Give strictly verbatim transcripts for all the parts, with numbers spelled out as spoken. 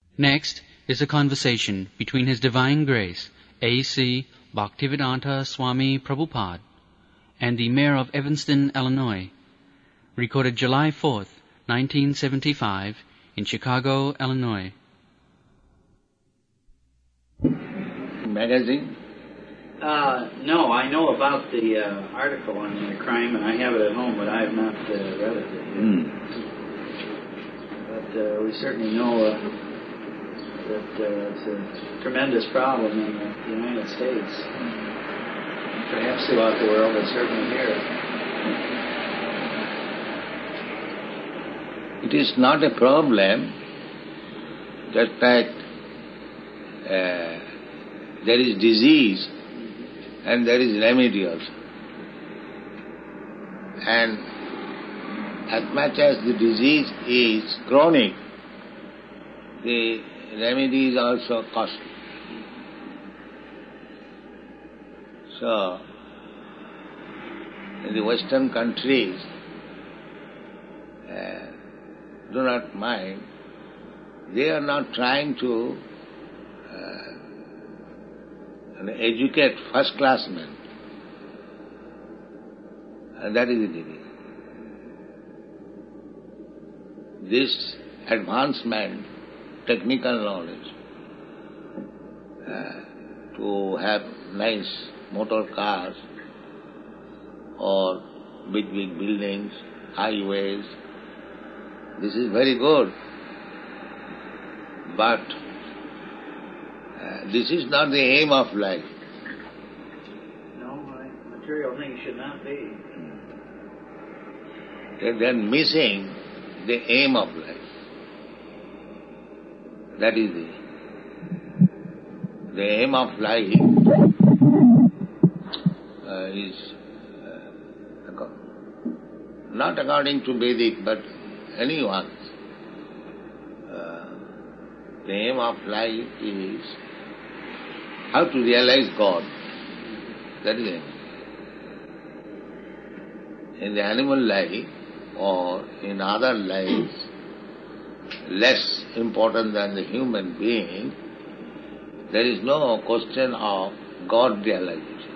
Next is a conversation between His Divine Grace, A C Bhaktivedanta Swami Prabhupada, and the Mayor of Evanston, Illinois, recorded July fourth, nineteen seventy-five, in Chicago, Illinois. Magazine? Uh, no, I know about the uh, article on the crime, and I have it at home, but I have not uh, read it yet. Mm. But uh, we certainly know uh, that uh, it's a tremendous problem in the United States. Perhaps throughout the world, but certainly here. It is not a problem, just that uh, there is disease and there is remedy also. And as much as the disease is chronic, the remedy is also costly. So, in the Western countries, uh, do not mind, they are not trying to uh, educate first-class men. And that is the disease. This advancement, technical knowledge, uh, to have nice motor cars or big, big buildings, highways, this is very good. But uh, this is not the aim of life. No, material things should not be. They are missing the aim of life. That is the the aim of life uh, is uh, not according to Vedic, but anyone's. Uh, the aim of life is how to realize God. That is the aim. In the animal life or in other lives, less important than the human being, there is no question of God realization.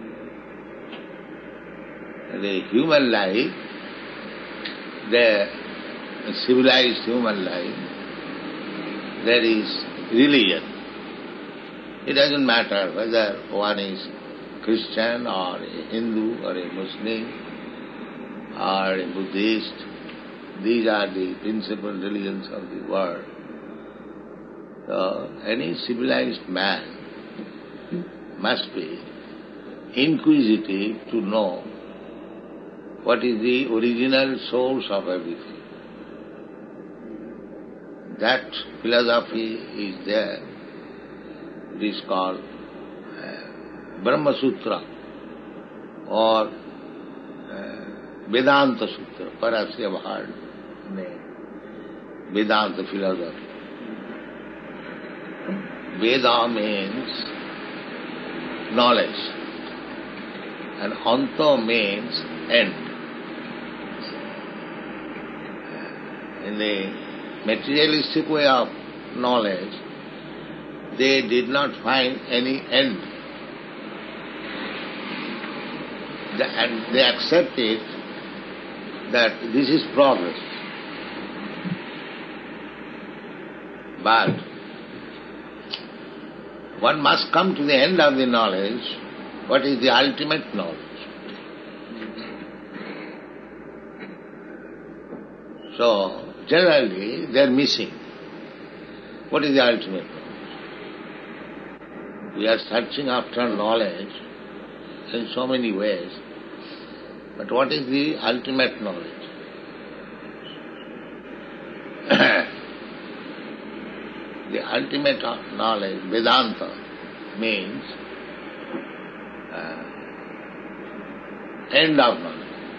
The human life, the civilized human life, there is religion. It doesn't matter whether one is Christian or a Hindu or a Muslim or a Buddhist. These are the principal religions of the world. So, any civilized man must be inquisitive to know what is the original source of everything. That philosophy is there. It is called uh, Brahma Sutra or uh, Vedanta Sutra. Perhaps you have heard the name. Vedanta philosophy. Veda means knowledge and Anta means end. In the materialistic way of knowledge, they did not find any end. And they accepted that this is progress. But one must come to the end of the knowledge. What is the ultimate knowledge? So, generally, they are missing. What is the ultimate knowledge? We are searching after knowledge in so many ways. But what is the ultimate knowledge? The ultimate knowledge, Vedanta, means uh, end of knowledge.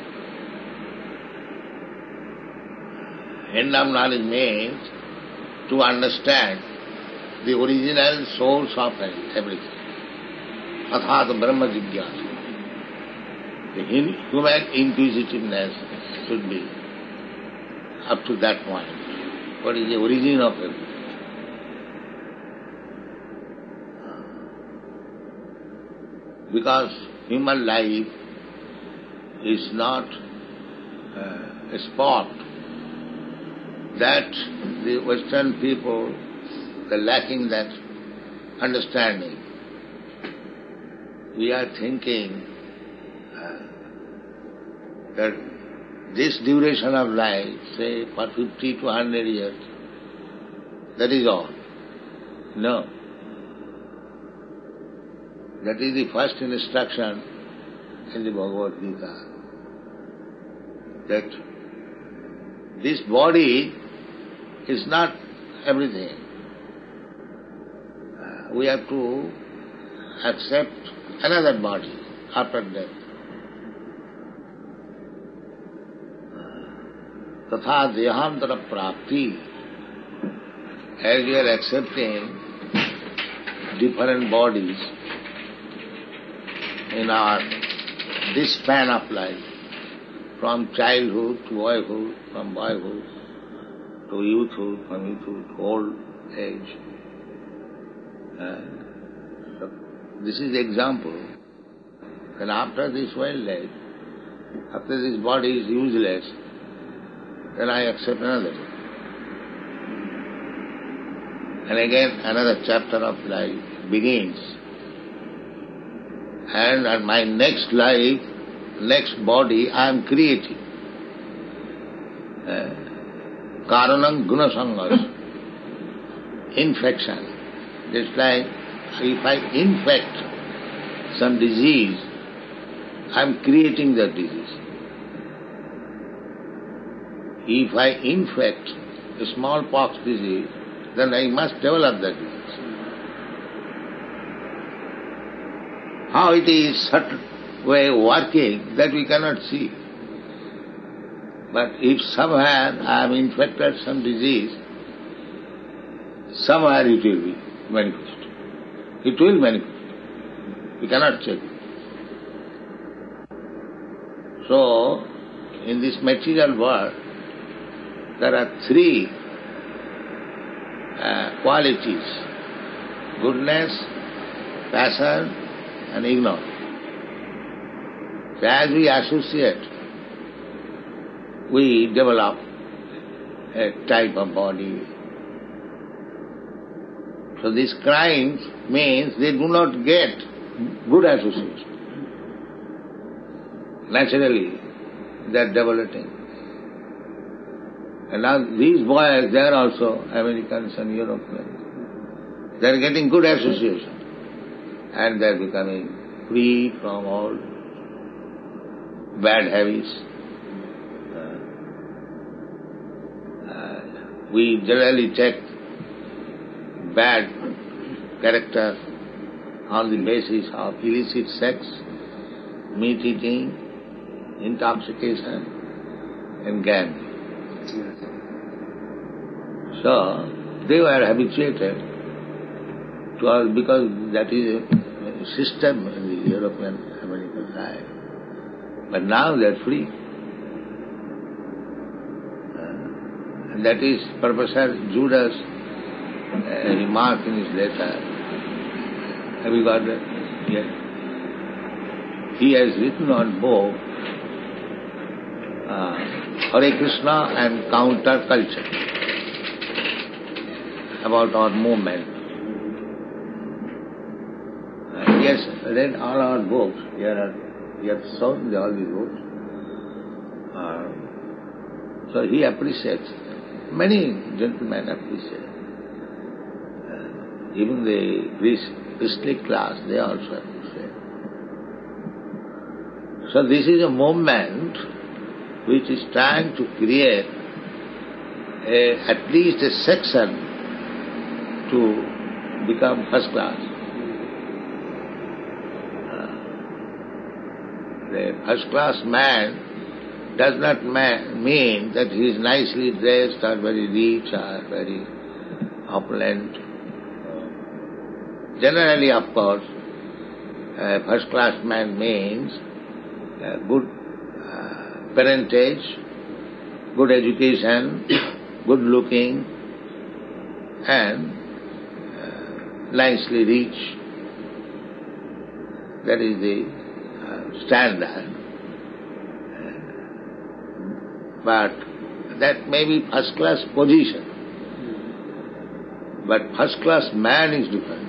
End of knowledge means to understand the original source of everything. Athat Brahma Jigyasa. The human inquisitiveness should be up to that point. What is the origin of everything? because human life is not uh, a sport that the Western people, they're lacking that understanding. We are thinking uh, that this duration of life, say for fifty to one hundred years, that is all. No. That is the first instruction in the Bhagavad Gita, that this body is not everything. Uh, we have to accept another body after death. Tatha dehantara prapti. As we are accepting different bodies in our this span of life, from childhood to boyhood, from boyhood to youthhood, from youthhood to old age. Uh, so this is the example. Then after this world life, after this body is useless, then I accept another. And again another chapter of life begins. And at my next life, next body, I am creating. Uh, Karanam gunasangas. Infection. Just like if I infect some disease, I am creating that disease. If I infect a smallpox disease, then I must develop that disease. How it is certain way working, that we cannot see. But if somewhere I have infected some disease, somewhere it will be manifest. It will manifest. We cannot check. So, in this material world, there are three uh, qualities: goodness, passion, and ignorance. So as we associate, we develop a type of body. So these crimes means they do not get good association. Naturally, they are developing. And now these boys, they are also Americans and Europeans. They are getting good association. And they are becoming free from all bad habits. Uh, uh, we generally check bad character on the basis of illicit sex, meat eating, intoxication, and gambling. So they were habituated to all, because that is a system in the European American life. But now they are free. Uh, and that is Professor Judas uh, remarked in his letter. Have you got that? Yes. He has written on book uh, Hare Krishna and Counter Culture, about our movement. Uh, he has read all our books. Here are, he has shown all the books. Uh, so he appreciates. Many gentlemen appreciate. Uh, even the priestly class, they also appreciate. So this is a movement which is trying to create a, at least a section to become first class. Uh, the first class man does not ma- mean that he is nicely dressed or very rich or very opulent. Generally, of course, a first class man means uh, good uh, parentage, good education, good looking, and uh, nicely rich. That is the uh, standard. But that may be first class position. But first class man is different.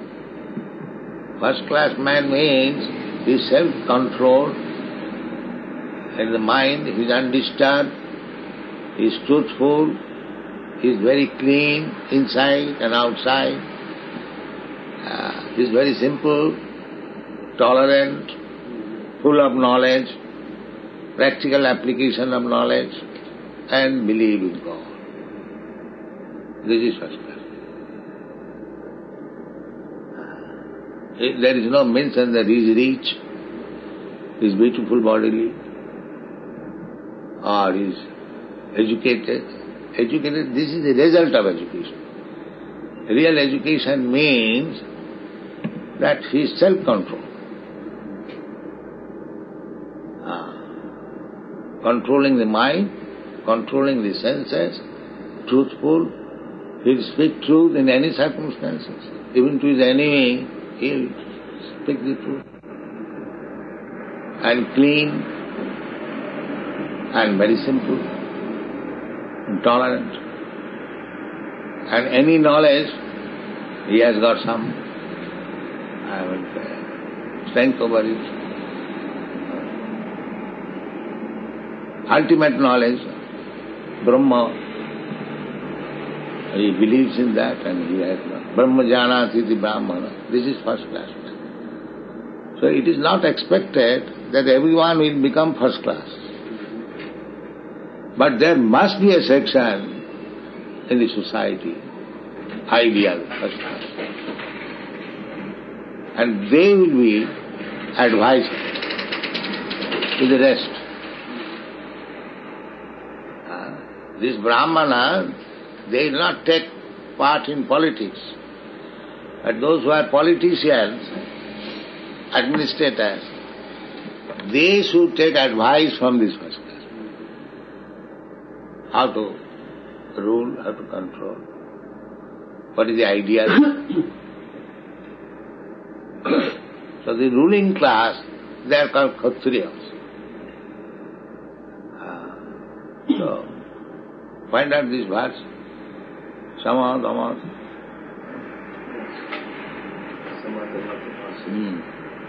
First class man means he is self-controlled in the mind, he is undisturbed, he is truthful, he is very clean inside and outside, uh, he is very simple, tolerant, full of knowledge, practical application of knowledge, and believe in God. This is first class. There is no mention that he is rich, he is beautiful bodily, or he is educated. Educated, this is the result of education. Real education means that he is self-controlled. Ah. Controlling the mind, controlling the senses, truthful, he will speak truth in any circumstances. Even to his enemy, he will speak the truth. And clean, and very simple, and tolerant. And any knowledge, he has got some I would say, strength over it. Ultimate knowledge, Brahma, he believes in that and he has not. Brahma janati iti brahmana. This is first class. So it is not expected that everyone will become first class. But there must be a section in the society, ideal first class. And they will be advised to the rest. Uh, this Brahmana, they will not take part in politics. But those who are politicians, administrators, they should take advice from this first class. How to rule, how to control. What is the ideal? So the ruling class, they are called Kshatriyas. Uh, so, find out this verse. Sama, Dama. Hmm.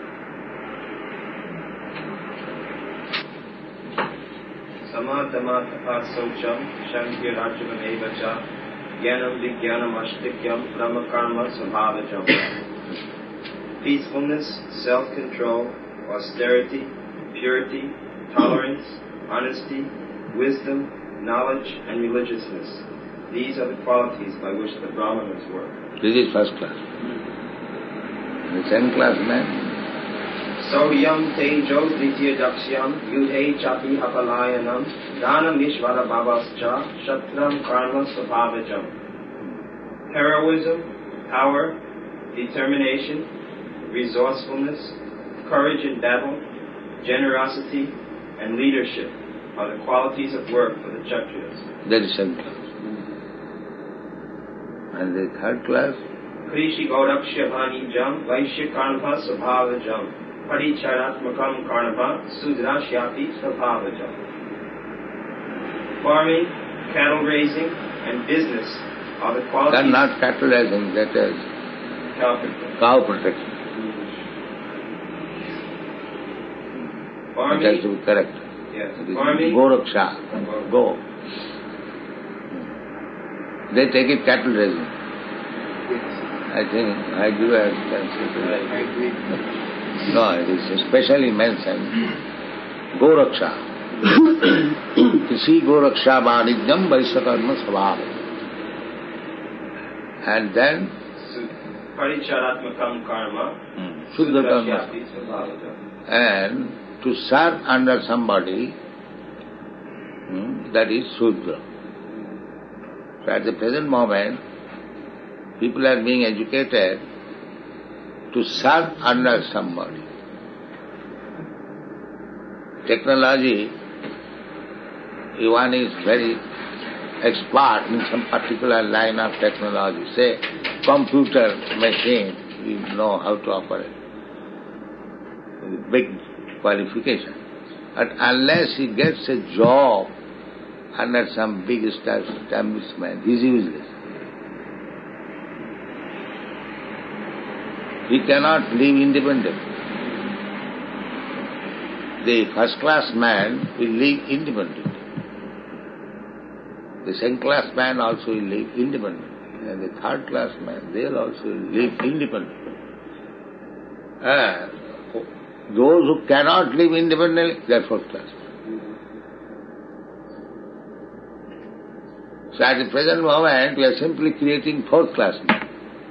Sama, Dama, Tapat, Socham, Shankya, Rajavam, Evacha, Jnanam, Vijnanam, Ashtikyam, Brahma, Karma, Svabhavajam. Peacefulness, self-control, austerity, purity, tolerance, honesty, wisdom, knowledge, and religiousness. These are the qualities by which the Brahmanas work. This is first class. The second class man. So yam tejo dvitiya daksyam yudhe chapi apalayanam dhanam ishvara bhavascha shatram karma svabhavajam. Heroism, power, determination, resourcefulness, courage in battle, generosity, and leadership are the qualities of work for the Kshatriyas. That is second class. And the third class? Krishi Gauraksha Bhanijam Vaishya Karma Svabhavajam Paricharatmakam Karma Sudrashyati Svabhavajam. Farming, cattle raising, and business are the qualities... That is not cattle raising, that is cow protection. Cow protection. Farming, it has to be correct. Yes. It is Farming, Goraksha, go. They take it cattle raising. I think I give a I agree. No, it is especially mentioned Goraksha. Kisi Goraksha Bhanijam Vaishyakarma Svabhavajam. And then Paricharatmakam Karma Shuddha Karma. Sudrashyati Svabhavajam. And to serve under somebody, hmm, that is Shudra. So at the present moment, people are being educated to serve under somebody. Technology, if one is very expert in some particular line of technology, say computer machine, we know how to operate. big qualification. But unless he gets a job under some big establishment, he is useless. He cannot live independently. The first-class man will live independently. The second-class man also will live independently. And the third-class man, they will also live independently. And those who cannot live independently, they are fourth-class. So at the present moment, we are simply creating fourth-class men.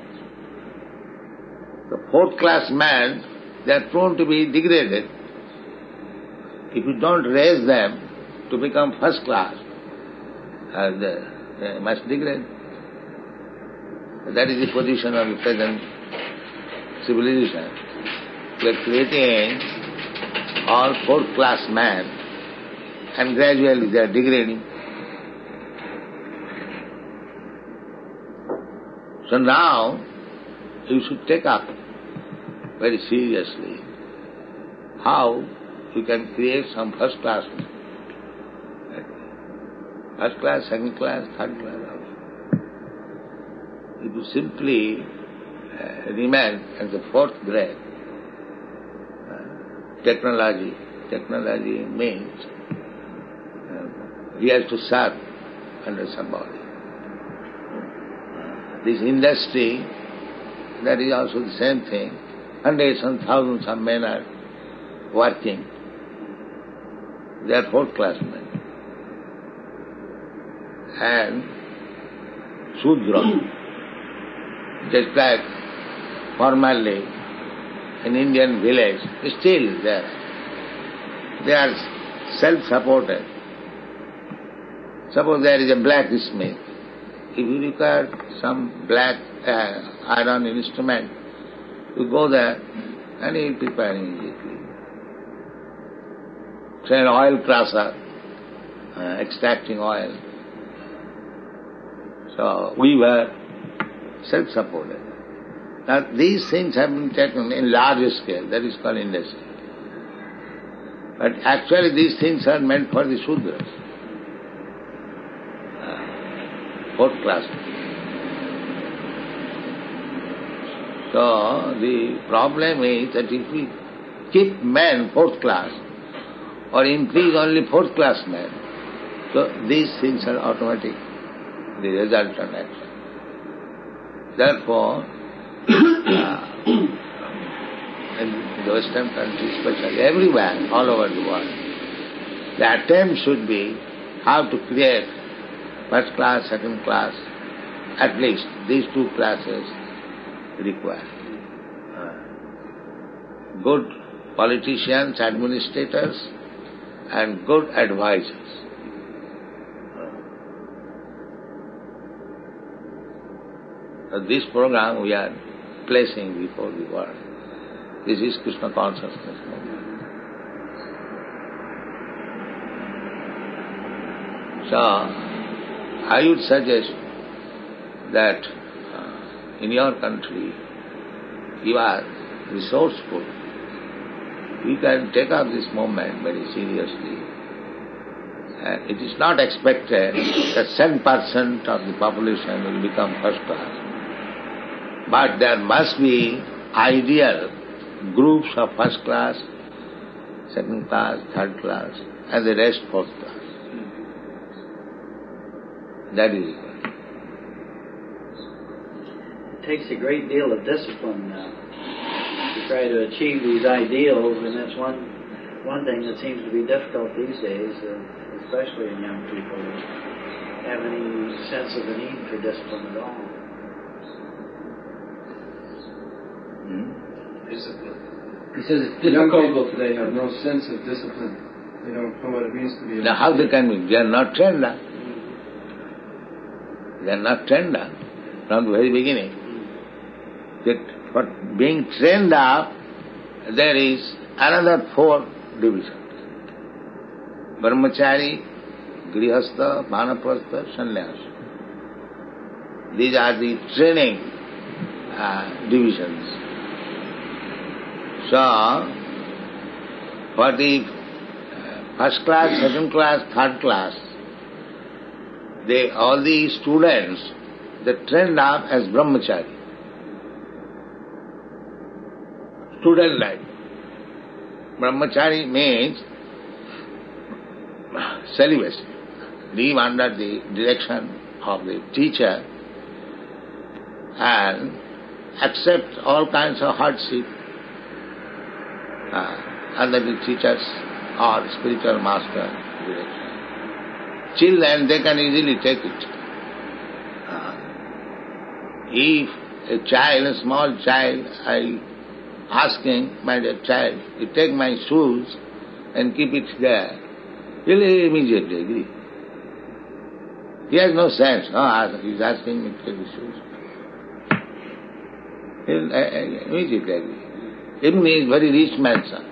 The fourth-class man, they are prone to be degraded. If you don't raise them to become first class, uh, they, they must degrade. That is the position of the present civilization. We are creating all fourth-class men, and gradually they are degrading. So now, you should take up very seriously how you can create some first class, first class, second class, third class also. If you simply uh, remain as the fourth grade, uh, technology, technology means uh, he has to serve under somebody. This industry, that is also the same thing. Hundreds and thousands of men are working. They are fourth-class men. And Shudra, just like formerly in Indian village, still there. They are self-supported. Suppose there is a blacksmith. If you require some black uh, iron instrument, you go there and he will prepare immediately. Say an oil crusher, uh, extracting oil. So we were self-supported. Now these things have been taken in larger scale, that is called industry. But actually these things are meant for the Shudras, uh, fourth class. So the problem is that if we keep men fourth class or increase only fourth class men, so these things are automatic, the resultant action. Therefore, uh, in the Western countries especially, everywhere, all over the world, the attempt should be how to create first class, second class, at least these two classes required. Uh, good politicians, administrators, and good advisors. Uh, this program we are placing before the world. This is Krishna consciousness movement. So, I would suggest that uh, in your country, you are resourceful. You can take up this movement very seriously. And it is not expected that ten percent of the population will become first class. But there must be ideal groups of first class, second class, third class, and the rest fourth class. That is it. It takes a great deal of discipline uh, to try to achieve these ideals, and that's one one thing that seems to be difficult these days, uh, especially in young people, who have any sense of the need for discipline at all. Discipline. He says it's difficult. Young people today have no sense of discipline. They don't know what it means to be. Now how they can be? They are not trained up. They are not trained up from the very beginning. That for being trained up, there is another four divisions: Brahmachari, Grihastha, Vanaprastha, Sannyasa. These are the training uh, divisions. So, For the first class, second class, third class, they, all the students, they trained up as brahmachari. Student life. Brahmachari means celibacy. Live under the direction of the teacher and accept all kinds of hardship uh, under the teacher's or spiritual master direction. Children, they can easily take it. Uh, if a child, a small child, I asking my dear child, you take my shoes and keep it there, he'll immediately agree. He has no sense. No, he's asking me to take the shoes. He'll uh, immediately agree. Even he is very rich man's son.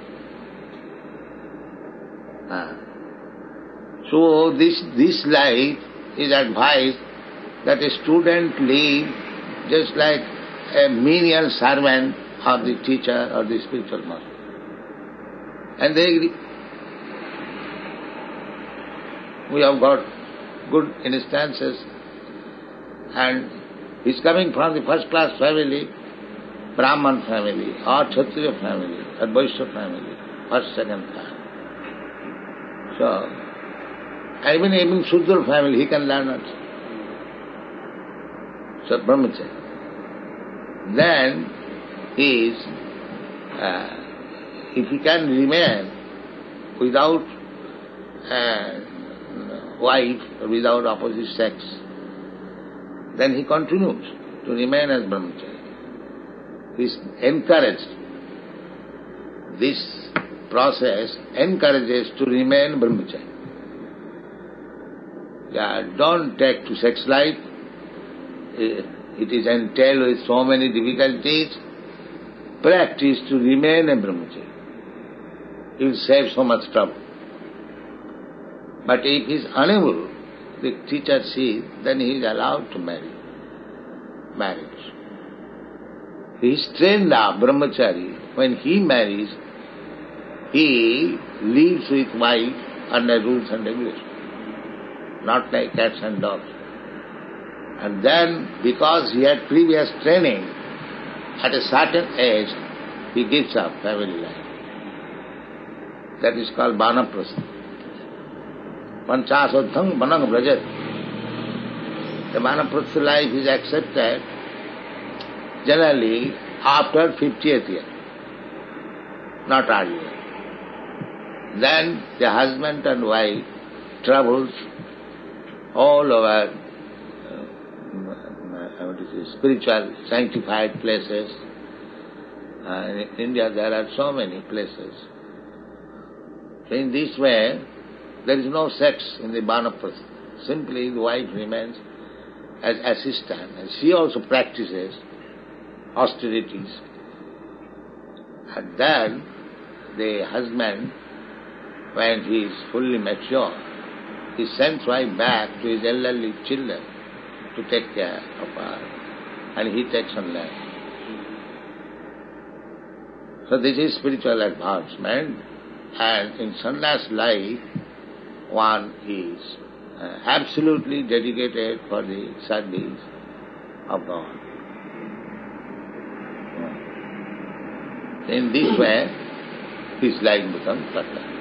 Ah. So this this life is advised that a student live just like a menial servant of the teacher or the spiritual master. And they agree. We have got good instances, and he's coming from the first class family, Brahman family, or Kshatriya family, or Vaishya family, first, second, third. So, even even Shudra family, he can learn also. So, brahmachari. Then, he is, uh, if he can remain without uh, wife, without opposite sex, then he continues to remain as brahmachari. He is encouraged. This process encourages to remain brahmachari. Yeah, don't take to sex life. It is entailed with so many difficulties. Practice to remain a brahmachari. It will save so much trouble. But if he is unable, the teacher sees, then he is allowed to marry. Marriage. He is trained up brahmachari. When he marries, he lives with wife under rules and regulations, not like cats and dogs. And then, because he had previous training, at a certain age, he gives up family life. That is called Vanaprastha. Panchasodham Vanang Vrajat. The Vanaprastha life is accepted generally after fiftieth year, not earlier. Then the husband and wife travels all over uh, what is it, spiritual, sanctified places. Uh, in India there are so many places. In this way, there is no sex in the Vanaprastha. Simply the wife remains as assistant, and she also practices austerities. And then the husband, when he is fully mature, he sends wife back to his elderly children to take care of her, and he takes on land. So this is spiritual advancement, and in sannyas life, one is uh, absolutely dedicated for the service of God. In this way, his life becomes perfect.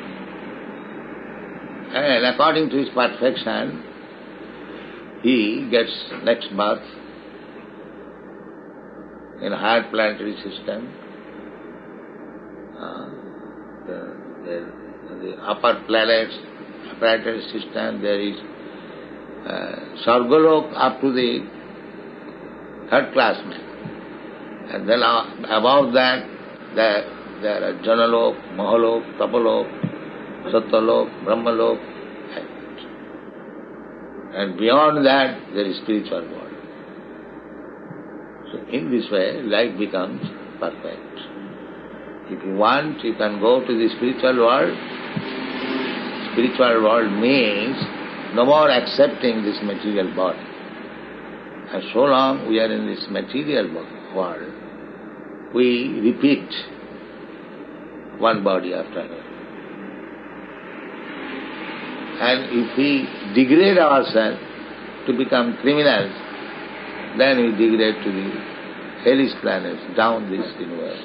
And according to his perfection, he gets next birth in a higher planetary system. Uh, the, the, the upper planets, planetary system, there is uh, Sargalok up to the third class man. And then uh, above that, there, there are Janalok, Mahalok, Tapalok, Satyalok, Brahmalok, and beyond that there is spiritual world. So in this way life becomes perfect. If you want, you can go to the spiritual world. Spiritual world means no more accepting this material body. And so long we are in this material world, we repeat one body after another. And if we degrade ourselves to become criminals, then we degrade to the hellish planets, down this universe.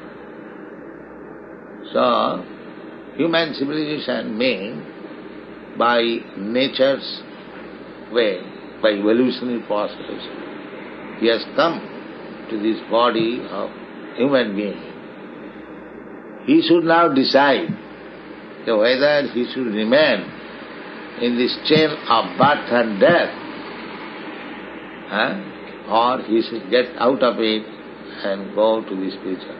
So, human civilization may, by nature's way, by evolutionary process, he has come to this body of human being. He should now decide whether he should remain in this chain of birth and death, huh? or he should get out of it and go to the spiritual.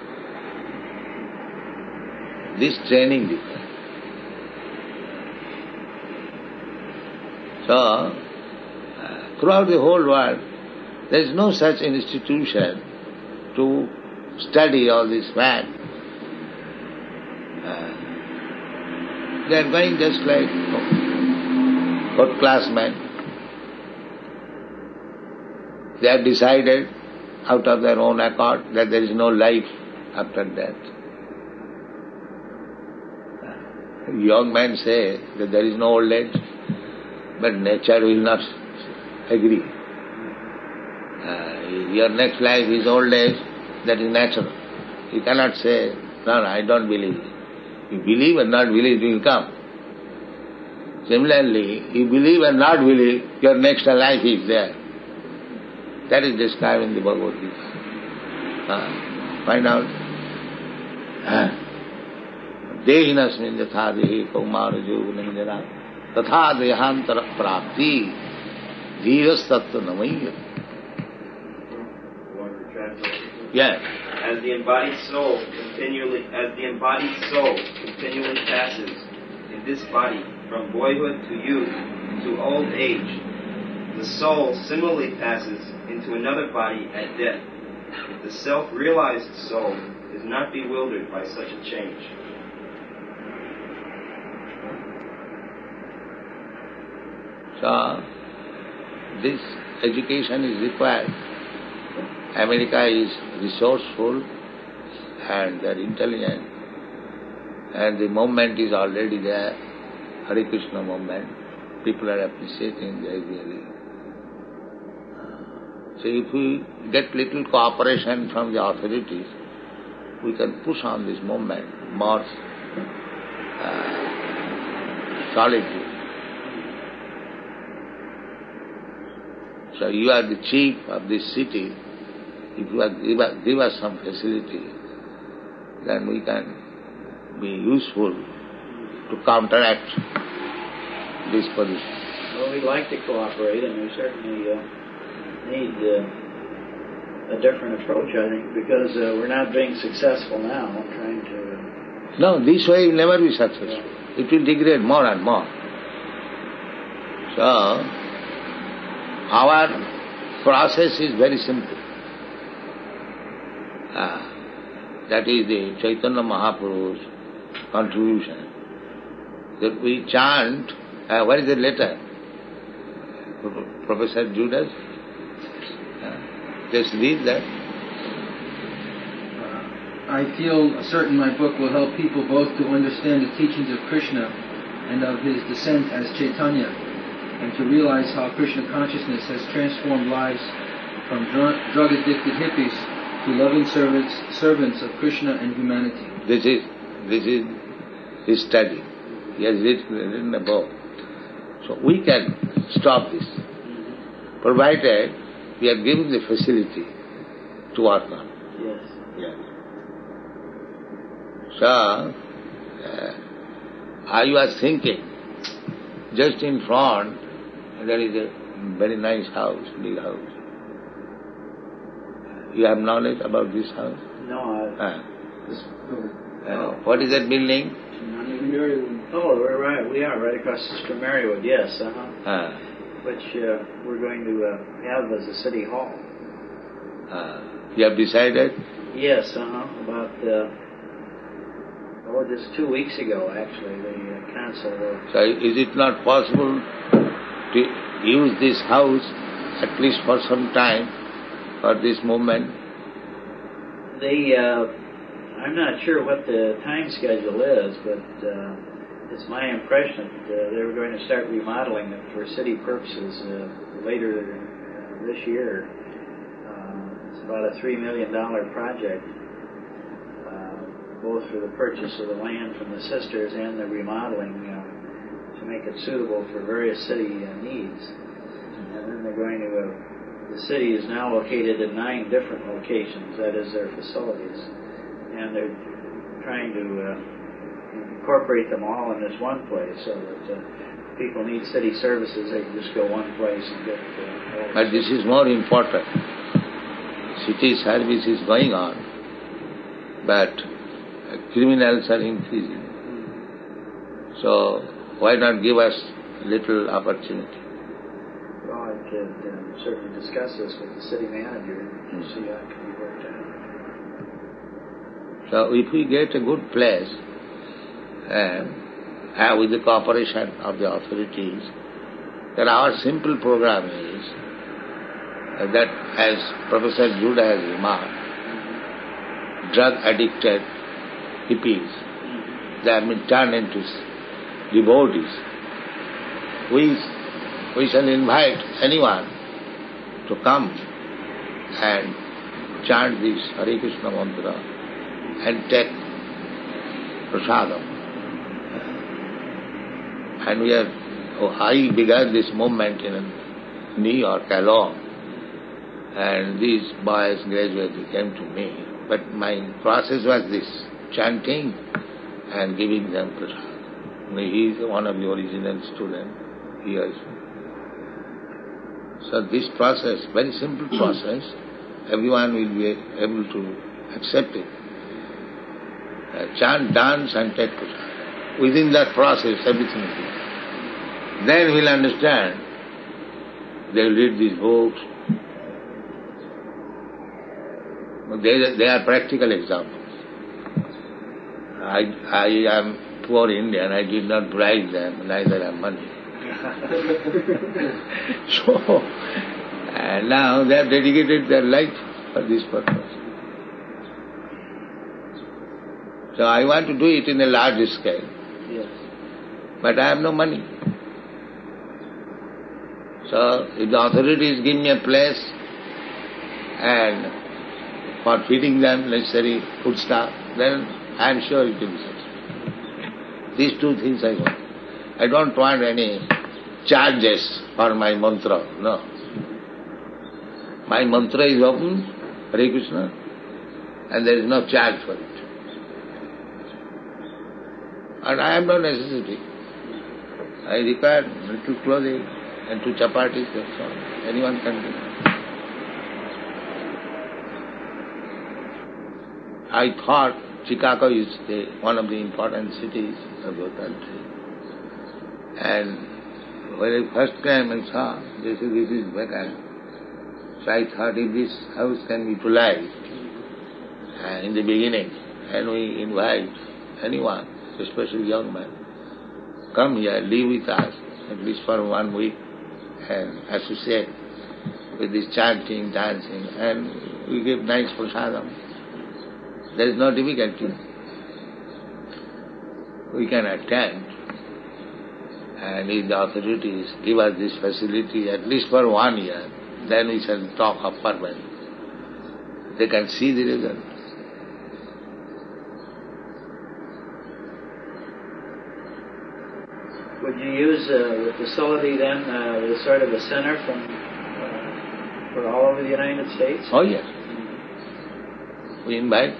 This training difference. So, uh, throughout the whole world, there is no such institution to study all this fact. Uh, they are going just like third classmen. They have decided out of their own accord that there is no life after death. Young men say that there is no old age, but nature will not agree. Uh, your next life is old age, that is natural. You cannot say, no, no, I don't believe. You believe and not believe, it will come. Similarly, you believe and not believe, your next life is there. That is described in the Bhagavad Gita. Uh, find out. Dehinasmin yatha dehi kaumara yogunanjana tatha dehantara prapti dhiras tattva namayya. Yes. As the embodied soul continually, as the embodied soul continually passes in this body from boyhood to youth to old age, the soul similarly passes into another body at death. If the self-realized soul is not bewildered by such a change. So, this education is required. America is resourceful and they are intelligent, and the movement is already there, Hare Krishna movement. People are appreciating gradually. So if we get little cooperation from the authorities, we can push on this movement more uh, solidly. So you are the chief of this city. If you are, give, us, give us some facility, then we can be useful to counteract this position. Well, we'd like to cooperate, and we certainly uh, need uh, a different approach, I think, because uh, we're not being successful now, trying to... Uh, no, this way will never be successful. Yeah. It will degrade more and more. So, our process is very simple. Ah, that is the Chaitanya Mahaprabhu's contribution. That we chant, uh, what is the letter? Professor Judas? Uh, just read that. Uh, I feel certain my book will help people both to understand the teachings of Krishna and of his descent as Chaitanya, and to realize how Krishna consciousness has transformed lives from dr- drug-addicted hippies to loving servants, servants of Krishna and humanity. This is this is his study. He has written, written a book. So we can stop this, provided we are given the facility to work on. Yes. Yes. So, uh, I was thinking, just in front, there is a very nice house, big house. You have knowledge about this house? No, I... Ah. This building. Uh, what is that building? Oh, we're right. We are right across from Marywood. Yes, uh-huh. Ah. Which uh, we're going to uh, have as a city hall. Ah. You have decided? Yes, uh-huh. About uh, oh, just two weeks ago, actually, the uh, council. Uh, so, is it not possible to use this house at least for some time for this movement? the uh, I'm not sure what the time schedule is, but uh, it's my impression that uh, they were going to start remodeling it for city purposes uh, later uh, this year. Uh, it's about a three million dollars project, uh, both for the purchase of the land from the sisters and the remodeling uh, to make it suitable for various city uh, needs. And then they're going to, uh, the city is now located in nine different locations, that is their facilities, and they're trying to uh, incorporate them all in this one place so that uh, people need city services, they can just go one place and get uh, But this is more important. City service is going on, but criminals are increasing. So why not give us little opportunity? Well, I could uh, certainly discuss this with the city manager and see how it can be worked out. So if we get a good place, uh, uh, with the cooperation of the authorities, then our simple program is uh, that, as Professor Judah has remarked, drug-addicted hippies, they have been turned into devotees. We, we shall invite anyone to come and chant this Hare Krishna mantra and take prasadam. And we have, oh, I began this movement in New York alone, and these boys gradually came to me. But my process was this, chanting and giving them prasadam. He is one of the original students here. So this process, very simple process, everyone will be able to accept it. Uh, chant, dance and take prasadam. Within that process, everything will be. Then we'll understand. They will read these books. They, they are practical examples. I, I am poor Indian, I did not bribe them, neither have money. So, and now they have dedicated their life for this purpose. So I want to do it in a large scale. Yes. But I have no money. So if the authorities give me a place and for feeding them necessary food stuff, then I am sure it will be successful. These two things I want. I don't want any charges for my mantra, no. My mantra is open, Hare Krishna, and there is no charge for it. And I have no necessity. I require little clothing and two chapatis, that's all. Anyone can do. I thought Chicago is the, one of the important cities of your country. And when I first came and saw, they said this is vacant. So I thought if this house can be utilized uh, in the beginning, and we invite anyone, especially young men, come here, live with us, at least for one week, and associate with this chanting, dancing, and we give nice prasadam. There is no difficulty. We can attend, and if the authorities give us this facility at least for one year, then we shall talk of permanent. They can see the result. Would you use uh, the facility then uh, as sort of a center from, uh, for all over the United States? Oh yes. We invite.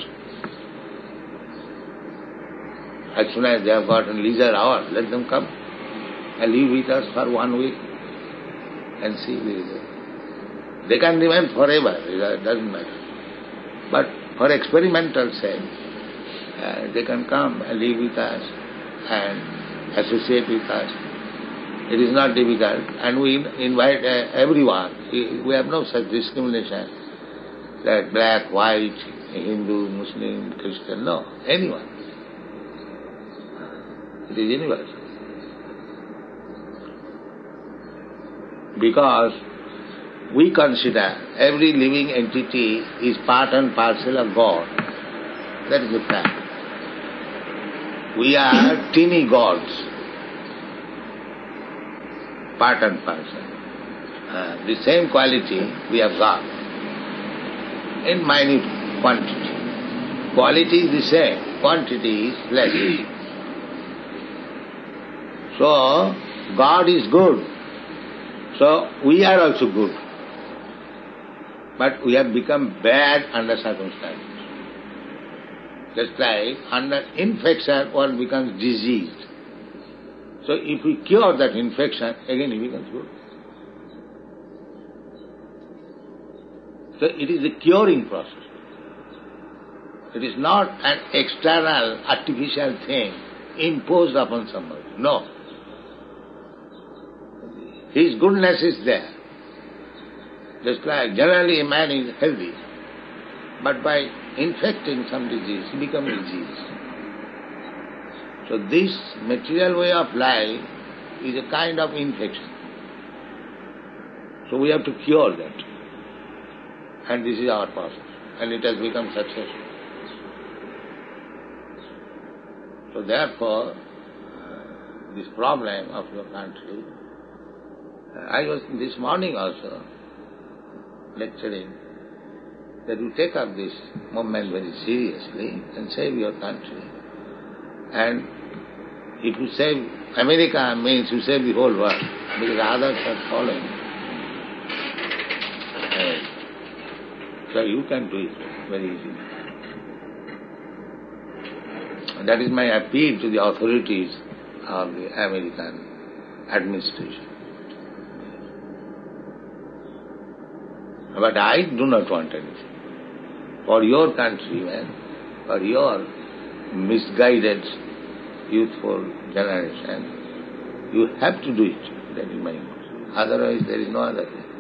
As soon as they have got a leisure hour, let them come and live with us for one week and see the result. They can remain forever, it doesn't matter. But for experimental sake, uh, they can come and live with us and associate with us. It is not difficult, and we invite uh, everyone. We have no such discrimination that black, white, Hindu, Muslim, Christian, no, anyone. It is universal. Because we consider every living entity is part and parcel of God. That is the fact. We are teeny gods, part and parcel. Uh, the same quality we have got in minute quantity. Quality is the same, quantity is less. So, God is good. So, we are also good. But we have become bad under circumstances. Just like under infection one becomes diseased. So if we cure that infection, again he becomes good. So it is a curing process. It is not an external, artificial thing imposed upon somebody. No. His goodness is there. Just like generally a man is healthy, but by infecting some disease, he becomes diseased. So this material way of life is a kind of infection. So we have to cure that. And this is our process. And it has become successful. So therefore, uh, this problem of your country, uh, I was this morning also lecturing that you take up this movement very seriously and save your country. And if you save America, means you save the whole world, because others are following. And so you can do it very easily. And that is my appeal to the authorities of the American administration. But I do not want anything. For your countrymen, for your misguided, youthful generation, you have to do it. That is my emotion. Otherwise there is no other way.